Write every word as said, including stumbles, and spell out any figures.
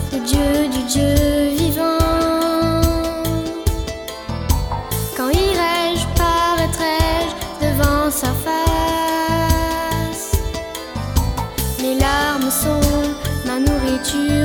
le Dieu du Dieu vivant. Quand irai-je, paraîtrai-je devant sa face? Mes larmes sont ma nourriture.